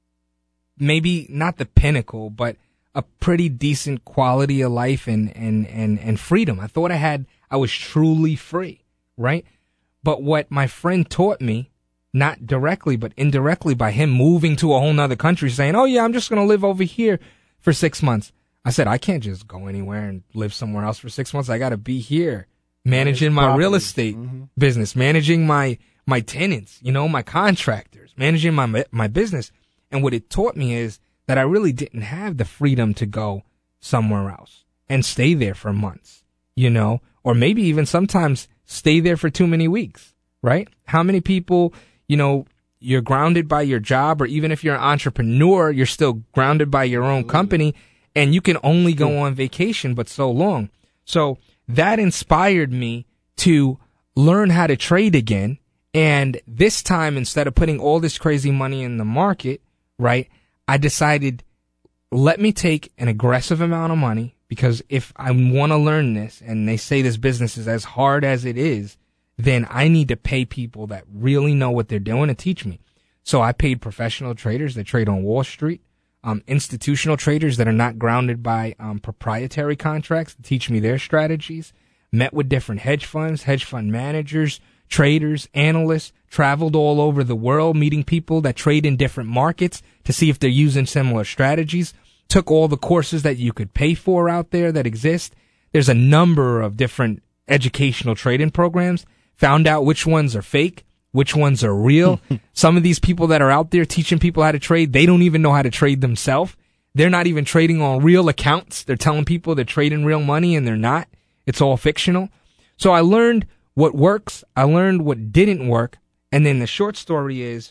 maybe not the pinnacle, but a pretty decent quality of life and, and, and, and freedom. I thought I had, I was truly free, right? But what my friend taught me, not directly, but indirectly by him moving to a whole nother country saying, oh yeah, I'm just going to live over here for six months. I said, I can't just go anywhere and live somewhere else for six months. I got to be here. Managing my real estate mm-hmm. business, managing my, my tenants, you know, my contractors, managing my, my business. And what it taught me is that I really didn't have the freedom to go somewhere else and stay there for months, you know, or maybe even sometimes stay there for too many weeks, right? How many people, you know, you're grounded by your job, or even if you're an entrepreneur, you're still grounded by your own company and you can only go on vacation, but so long. So that inspired me to learn how to trade again. And this time, instead of putting all this crazy money in the market, right, I decided, let me take an aggressive amount of money, because if I want to learn this, and they say this business is as hard as it is, then I need to pay people that really know what they're doing to teach me. So I paid professional traders that trade on Wall Street, um, institutional traders that are not grounded by um, proprietary contracts to teach me their strategies, met with different hedge funds, hedge fund managers, traders, analysts, traveled all over the world, meeting people that trade in different markets to see if they're using similar strategies, took all the courses that you could pay for out there that exist. There's a number of different educational trading programs, found out which ones are fake, which ones are real. Some of these people that are out there teaching people how to trade, they don't even know how to trade themselves. They're not even trading on real accounts. They're telling people they're trading real money and they're not. It's all fictional. So I learned what works. I learned what didn't work. And then the short story is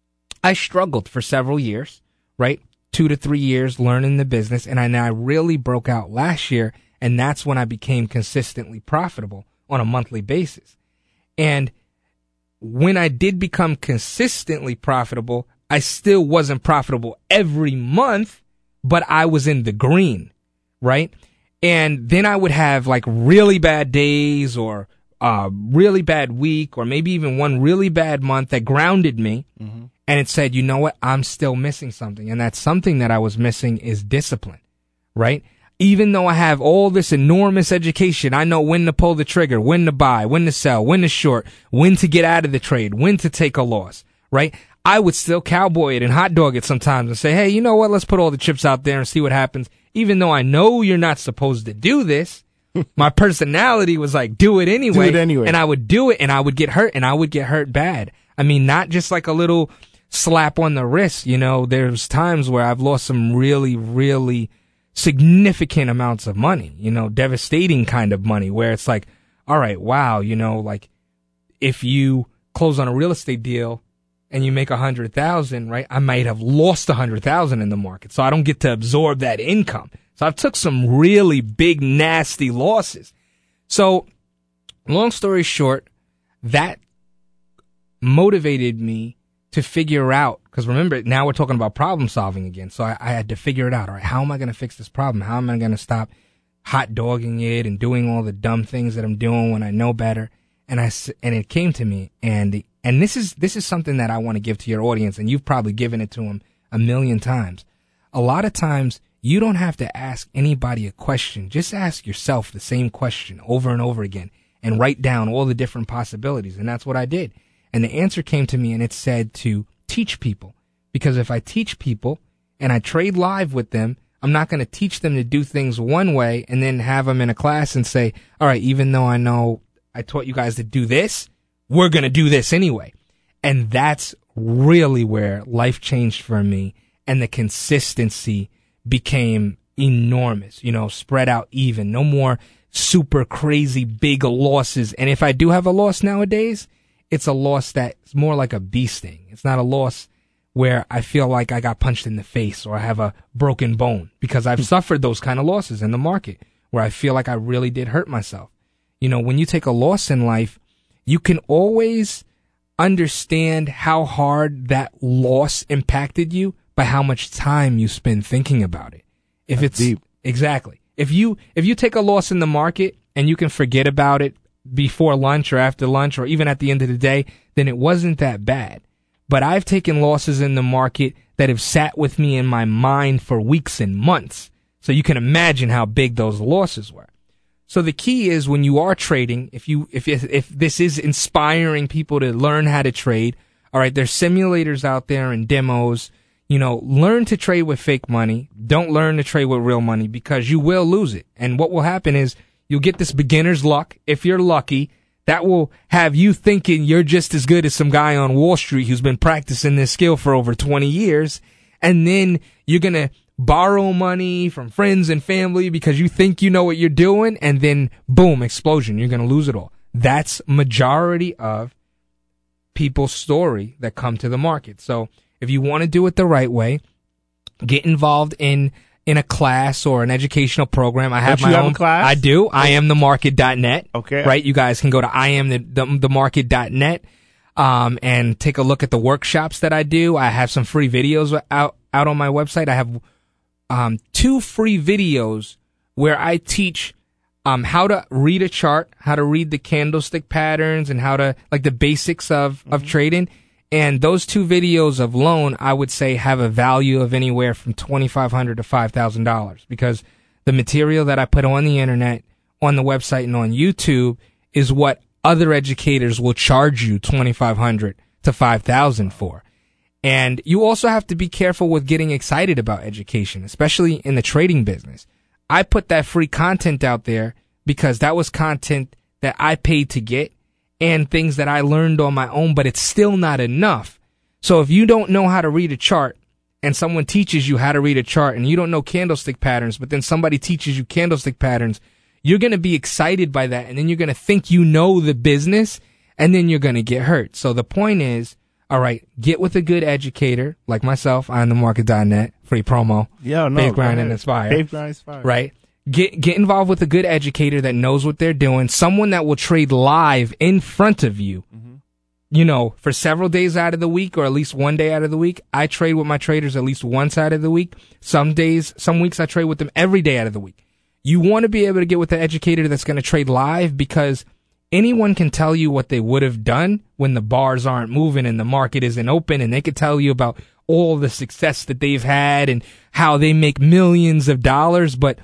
I struggled for several years, right? Two to three years learning the business. And I, and I really broke out last year. And that's when I became consistently profitable on a monthly basis. And when I did become consistently profitable, I still wasn't profitable every month, but I was in the green, right? And then I would have like really bad days or a really bad week or maybe even one really bad month that grounded me. Mm-hmm. And it said, you know what? I'm still missing something. And that something that I was missing is discipline, right? Even though I have all this enormous education, I know when to pull the trigger, when to buy, when to sell, when to short, when to get out of the trade, when to take a loss, right? I would still cowboy it and hot dog it sometimes and say, hey, you know what? Let's put all the chips out there and see what happens. Even though I know you're not supposed to do this, my personality was like, do it anyway. Do it anyway. And I would do it and I would get hurt and I would get hurt bad. I mean, not just like a little slap on the wrist. You know, there's times where I've lost some really, really significant amounts of money, you know, devastating kind of money where it's like, all right, wow, you know, like if you close on a real estate deal and you make a hundred thousand, right? I might have lost a hundred thousand in the market. So I don't get to absorb that income. So I've took some really big, nasty losses. So long story short, that motivated me to figure out, because remember, now we're talking about problem solving again. So I, I had to figure it out. All right, how am I going to fix this problem? How am I going to stop hot dogging it and doing all the dumb things that I'm doing when I know better? And I, and it came to me, and, and this is, this is something that I want to give to your audience, and you've probably given it to them a million times. A lot of times you don't have to ask anybody a question. Just ask yourself the same question over and over again and write down all the different possibilities. And that's what I did. And the answer came to me, and it said to teach people. Because if I teach people and I trade live with them, I'm not going to teach them to do things one way and then have them in a class and say, all right, even though I know I taught you guys to do this, we're going to do this anyway. And that's really where life changed for me, and the consistency became enormous, you know, spread out even. No more super crazy big losses. And if I do have a loss nowadays, it's a loss that's more like a bee sting. It's not a loss where I feel like I got punched in the face or I have a broken bone, because I've suffered those kind of losses in the market where I feel like I really did hurt myself. You know, when you take a loss in life, you can always understand how hard that loss impacted you by how much time you spend thinking about it. If That's it's deep. Exactly. If you, if you take a loss in the market and you can forget about it before lunch or after lunch or even at the end of the day, then it wasn't that bad. But I've taken losses in the market that have sat with me in my mind for weeks and months. So you can imagine how big those losses were. So the key is, when you are trading, if you, if, if this is inspiring people to learn how to trade, all right, there's simulators out there and demos. You know, learn to trade with fake money. Don't learn to trade with real money, because you will lose it. And what will happen is you'll get this beginner's luck. If you're lucky, that will have you thinking you're just as good as some guy on Wall Street who's been practicing this skill for over twenty years. And then you're going to borrow money from friends and family because you think you know what you're doing. And then boom, explosion. You're going to lose it all. That's majority of people's story that come to the market. So if you want to do it the right way, get involved in in a class or an educational program. I have Don't my you have own a class? I do. I am the market dot net. Okay. Right? You guys can go to I am the, the, the market dot net um and take a look at the workshops that I do. I have some free videos out out on my website. I have um two free videos where I teach um how to read a chart, how to read the candlestick patterns, and how to, like, the basics of of mm-hmm. trading. And those two videos of loan, I would say, have a value of anywhere from twenty-five hundred dollars to five thousand dollars, because the material that I put on the internet, on the website, and on YouTube is what other educators will charge you twenty-five hundred dollars to five thousand dollars for. And you also have to be careful with getting excited about education, especially in the trading business. I put that free content out there because that was content that I paid to get, and things that I learned on my own, but it's still not enough. So if you don't know how to read a chart, and someone teaches you how to read a chart, and you don't know candlestick patterns, but then somebody teaches you candlestick patterns, you're going to be excited by that, and then you're going to think you know the business, and then you're going to get hurt. So the point is, all right, get with a good educator like myself. I am the market dot net, free promo. Yeah, no. Faith, Grind, and Inspire. Faith, Grind, Inspire. Right? Get get involved with a good educator that knows what they're doing, someone that will trade live in front of you, mm-hmm. you know, for several days out of the week, or at least one day out of the week. I trade with my traders at least once out of the week. Some days, some weeks I trade with them every day out of the week. You want to be able to get with an educator that's going to trade live, because anyone can tell you what they would have done when the bars aren't moving and the market isn't open, and they could tell you about all the success that they've had and how they make millions of dollars, but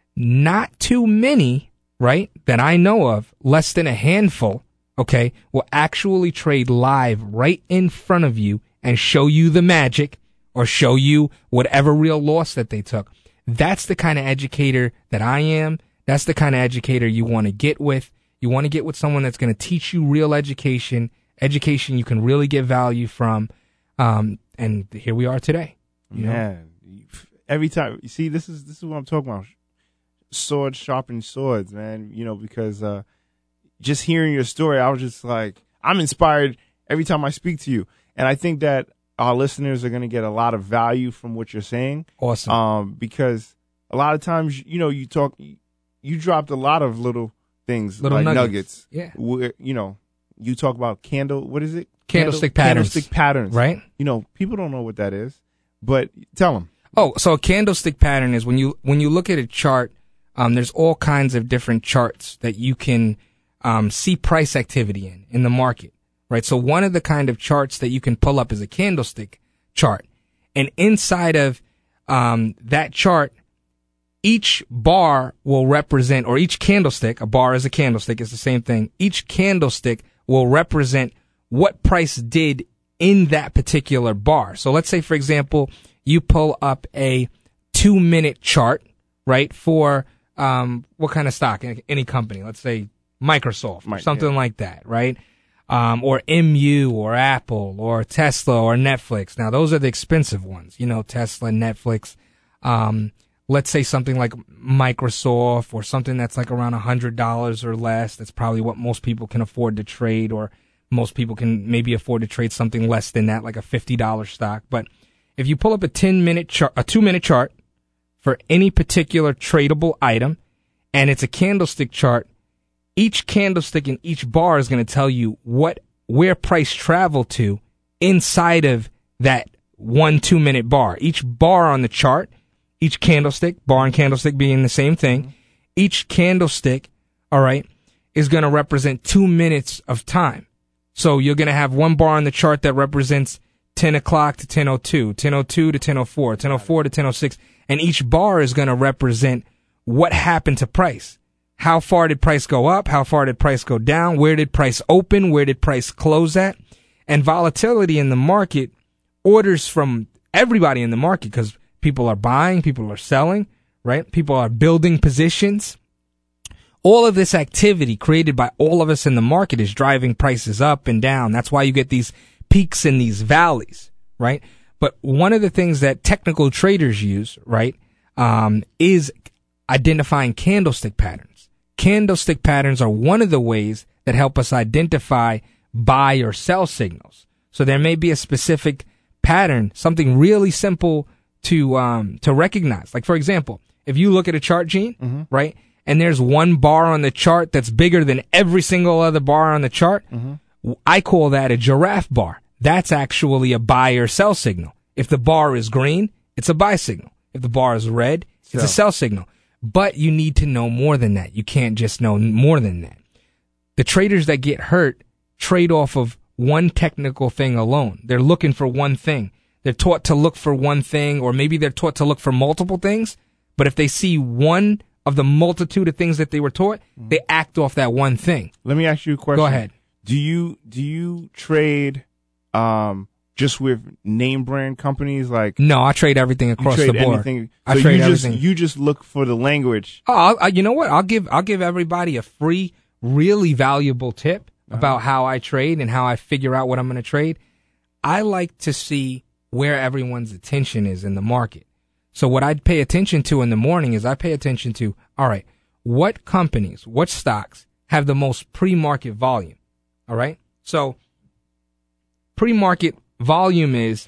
not too many, right, that I know of, less than a handful, okay, will actually trade live right in front of you and show you the magic or show you whatever real loss that they took. That's the kind of educator that I am. That's the kind of educator you want to get with. You want to get with someone that's going to teach you real education, education you can really get value from. Um, and here we are today. You Man, know? every time you see, this is this is what I'm talking about. Swords sharpen swords, man. You know, because uh, just hearing your story, I was just like, I'm inspired every time I speak to you, and I think that our listeners are going to get a lot of value from what you're saying. Awesome. Um, because a lot of times, you know, you talk, you dropped a lot of little things, little like nuggets. nuggets. Yeah. Where, you know, you talk about candle. What is it? Candlestick Candle, patterns. Candlestick patterns. Right. You know, people don't know what that is, but tell them. Oh, so a candlestick pattern is when you when you look at a chart. Um, there's all kinds of different charts that you can um, see price activity in in the market. Right. So one of the kind of charts that you can pull up is a candlestick chart. And inside of um, that chart, each bar will represent, or each candlestick, a bar is a candlestick, it's the same thing. Each candlestick will represent what price did in that particular bar. So let's say, for example, you pull up a two minute chart, right, for um, what kind of stock? Any company. Let's say Microsoft or Might, something yeah. like that, right? Um, or M U or Apple or Tesla or Netflix. Now, those are the expensive ones, you know, Tesla, Netflix. Um, let's say something like Microsoft or something that's like around one hundred dollars or less. That's probably what most people can afford to trade, or most people can maybe afford to trade something less than that, like a fifty dollars stock. But if you pull up a ten minute chart, a two minute chart for any particular tradable item, and it's a candlestick chart, each candlestick in each bar is going to tell you what, where price traveled to inside of that one two minute bar. Each bar on the chart, each candlestick, bar and candlestick being the same thing, each candlestick, all right, is going to represent two minutes of time. So you're going to have one bar on the chart that represents ten o'clock to ten oh two, ten oh two to ten oh four, ten oh four to ten oh six, and each bar is going to represent what happened to price. How far did price go up? How far did price go down? Where did price open? Where did price close at? And volatility in the market, orders from everybody in the market, because people are buying, people are selling, right? People are building positions. All of this activity created by all of us in the market is driving prices up and down. That's why you get these peaks and these valleys, right? But one of the things that technical traders use, right, um, is identifying candlestick patterns. Candlestick patterns are one of the ways that help us identify buy or sell signals. So there may be a specific pattern, something really simple to um, to recognize. Like, for example, if you look at a chart, Gene, mm-hmm. right, and there's one bar on the chart that's bigger than every single other bar on the chart, mm-hmm. I call that a giraffe bar. That's actually a buy or sell signal. If the bar is green, it's a buy signal. If the bar is red, it's So. a sell signal. But you need to know more than that. You can't just know more than that. The traders that get hurt trade off of one technical thing alone. They're looking for one thing. They're taught to look for one thing, or maybe they're taught to look for multiple things. But if they see one of the multitude of things that they were taught, mm-hmm. they act off that one thing. Let me ask you a question. Go ahead. Do you do you trade um, just with name brand companies like? No, I trade everything across you trade the board. Anything, I so trade you just, everything. You just look for the language. Oh, I'll, I, you know what? I'll give I'll give everybody a free, really valuable tip uh-huh. about how I trade and how I figure out what I'm going to trade. I like to see where everyone's attention is in the market. So what I'd pay attention to in the morning is I pay attention to, all right, what companies, what stocks have the most pre-market volume? All right. So pre-market volume is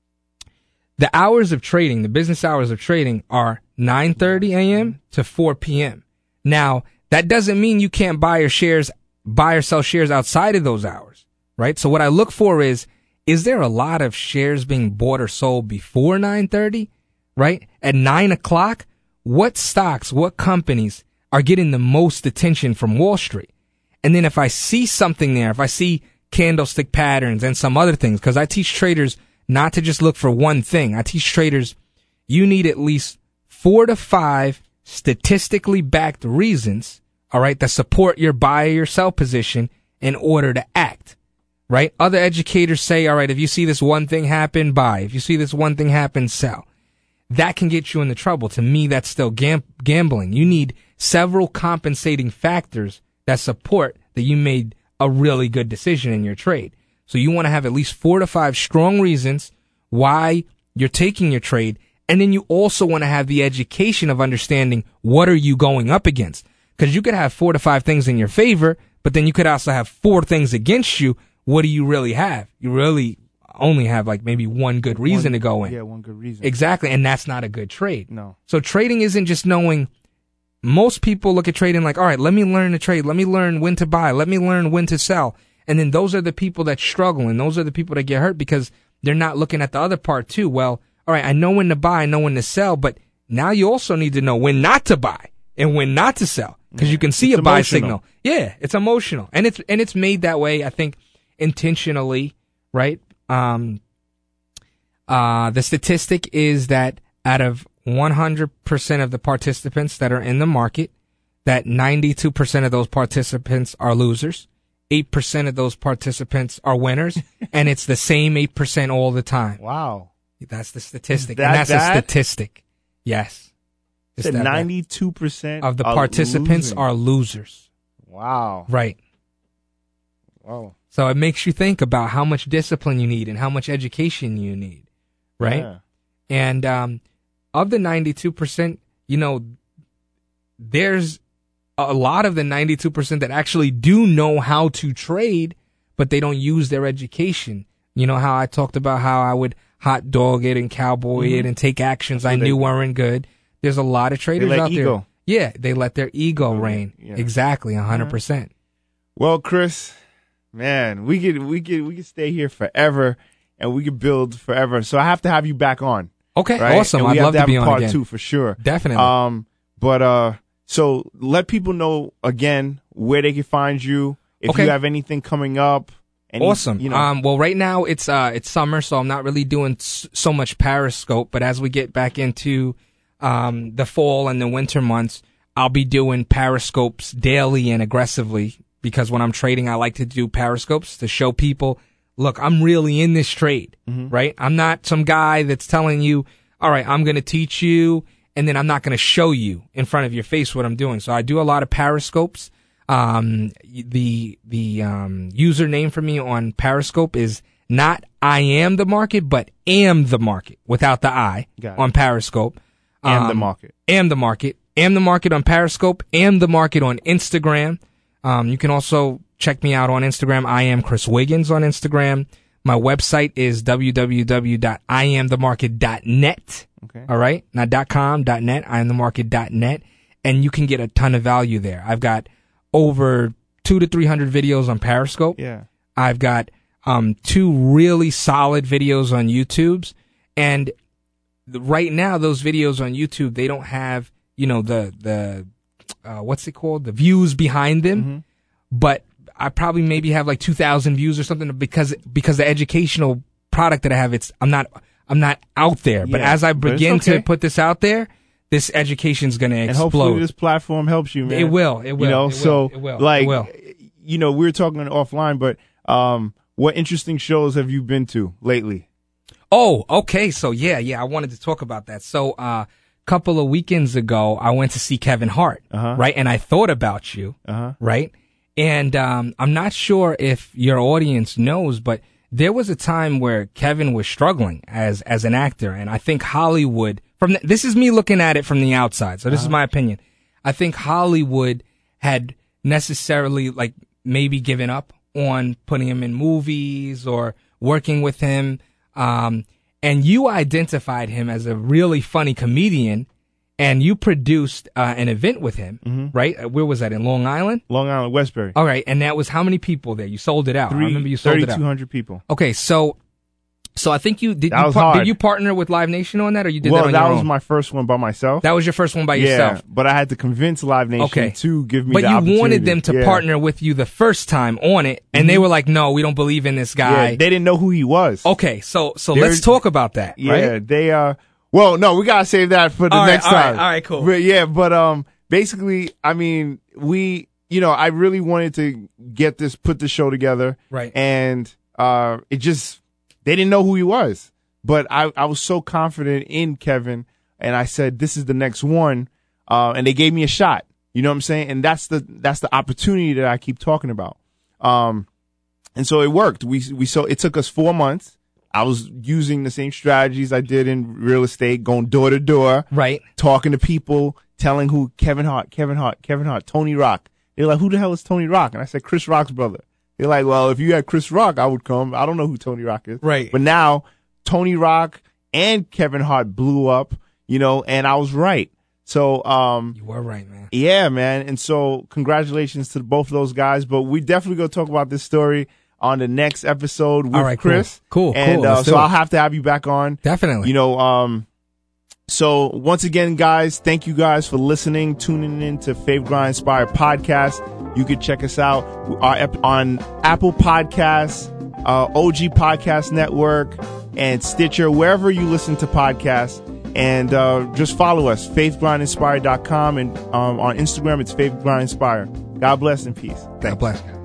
the hours of trading, the business hours of trading are nine thirty a.m. to four p.m. Now, that doesn't mean you can't buy or shares, buy or sell shares outside of those hours, right? So what I look for is, is there a lot of shares being bought or sold before nine thirty, right? At nine o'clock, what stocks, what companies are getting the most attention from Wall Street? And then if I see something there, if I see candlestick patterns and some other things, because I teach traders not to just look for one thing. I teach traders you need at least four to five statistically backed reasons, all right, that support your buy or your sell position in order to act, right? Other educators say, all right, if you see this one thing happen, buy. If you see this one thing happen, sell. That can get you into trouble. To me, that's still gam- gambling. You need several compensating factors that support that you made a really good decision in your trade. So you want to have at least four to five strong reasons why you're taking your trade. And then you also want to have the education of understanding what are you going up against. Because you could have four to five things in your favor, but then you could also have four things against you. What do you really have? You really only have like maybe one good reason one, to go in. Yeah, one good reason. Exactly. And that's not a good trade. No. So trading isn't just knowing. Most people look at trading like, all right, let me learn to trade. Let me learn when to buy. Let me learn when to sell. And then those are the people that struggle, and those are the people that get hurt because they're not looking at the other part too. Well, all right, I know when to buy, I know when to sell, but now you also need to know when not to buy and when not to sell, because you can see It's a buy emotional. signal. Yeah, it's emotional, and it's and it's made that way, I think, intentionally, right? Um, uh, the statistic is that out of one hundred percent of the participants that are in the market, that ninety-two percent of those participants are losers. eight percent of those participants are winners, and it's the same eight percent all the time. Wow. That's the statistic. That and that's bad? a statistic. Yes. It's Said that bad. ninety-two percent of the are participants losing. are losers. Wow. Right. Wow. So it makes you think about how much discipline you need and how much education you need. Right? Yeah. And um, of the ninety-two percent, you know, there's a lot of the ninety-two percent that actually do know how to trade, but they don't use their education. You know how I talked about how I would hot dog it and cowboy Mhm. it and take actions I they- knew weren't good. There's a lot of traders let out ego. there. Yeah, they let their ego Oh, reign. yeah. Exactly, one hundred percent. Well, Chris, man, we could we could we could stay here forever, and we could build forever. So I have to have you back on. Okay, Right? awesome. And I'd we have love to to have be a on part again. two for sure. Definitely. Um, but uh, so let people know again where they can find you. If Okay. you have anything coming up. Any, Awesome. You know, Um, well, right now it's uh, it's summer, so I'm not really doing s- so much Periscope. But as we get back into um, the fall and the winter months, I'll be doing Periscopes daily and aggressively, because when I'm trading, I like to do Periscopes to show people, look, I'm really in this trade, Mm-hmm. right? I'm not some guy that's telling you, all right, I'm going to teach you, and then I'm not going to show you in front of your face what I'm doing. So I do a lot of Periscopes. Um, the, the, um, username for me on Periscope is not I am the market, but am the market without the I Got it. on Periscope. and the Um, market. Am the market. Am the market on Periscope. Am the market on Instagram. Um, you can also check me out on Instagram. I am Chris Wiggins on Instagram. My website is w w w dot i am the market dot net. Okay. All right. Not .com, .net. I am the market dot net. And you can get a ton of value there. I've got over two to three hundred videos on Periscope. Yeah. I've got um, two really solid videos on YouTube's, and the, right now those videos on YouTube, they don't have, you know, the the uh, what's it called, the views behind them, Mm-hmm. but I probably maybe have like two thousand views or something, because because the educational product that I have, it's I'm not I'm not out there, but Yeah, as I but it's begin okay. to put this out there, this education's going to And hopefully explode. this platform helps you, man. It will. It will. You know, it will, so it will, like, it will. you know, we were talking offline, but um, what interesting shows have you been to lately? Oh, okay. So yeah, yeah, I wanted to talk about that. So uh, a couple of weekends ago, I went to see Kevin Hart, Uh-huh. right? And I thought about you, Uh-huh. right? And um, I'm not sure if your audience knows, but there was a time where Kevin was struggling as as an actor, and I think Hollywood. From the, this is me looking at it from the outside, so this is my opinion. I think Hollywood had necessarily like maybe given up on putting him in movies or working with him. Um, and you identified him as a really funny comedian, and you produced uh, an event with him, right? Uh, Where was that? In Long Island? Long Island, Westbury. All right. And that was how many people there? You sold it out. I remember you sold it out. thirty-two hundred people. Okay. So So I think you did. That You was par- hard. Did you partner with Live Nation on that, or you did well, that on that your was own? my first one by myself. That was your first one by yeah, yourself. but I had to convince Live Nation Okay. to give me But the you opportunity. wanted them to Yeah. partner with you the first time on it, and they were like, "No, we don't believe in this Yeah, guy." they didn't know who he was. Okay, so so They're- let's talk about that. Yeah, right? they uh well, no, we gotta save that for the All right, next all right, time. all right, cool. But yeah, but um basically, I mean, we you know, I really wanted to get this put the show together. Right. And uh it just they didn't know who he was. But I, I was so confident in Kevin, and I said, this is the next one. Uh and they gave me a shot. You know what I'm saying? And that's the that's the opportunity that I keep talking about. Um and so it worked. We we so it took us four months. I was using the same strategies I did in real estate, going door to door, Right. talking to people, telling who Kevin Hart, Kevin Hart, Kevin Hart, Tony Rock. They're like, who the hell is Tony Rock? And I said, Chris Rock's brother. They're like, well, if you had Chris Rock, I would come. I don't know who Tony Rock is. Right. But now Tony Rock and Kevin Hart blew up, you know, and I was right. So, um, You were right, man. yeah, man. And so congratulations to both of those guys. But we definitely going to talk about this story on the next episode with All right, cool. Chris. Cool, And cool. uh, Let's so do it. I'll have to have you back on. Definitely. You know, um, so once again, guys, thank you guys for listening, tuning in to Fave Grind Inspired Podcast. You can check us out our ep- on Apple Podcasts, uh, O G Podcast Network, and Stitcher, wherever you listen to podcasts. And uh, just follow us, faith grind inspired dot com, and um, on Instagram, it's Faith Grind Inspired. God bless and peace. God bless.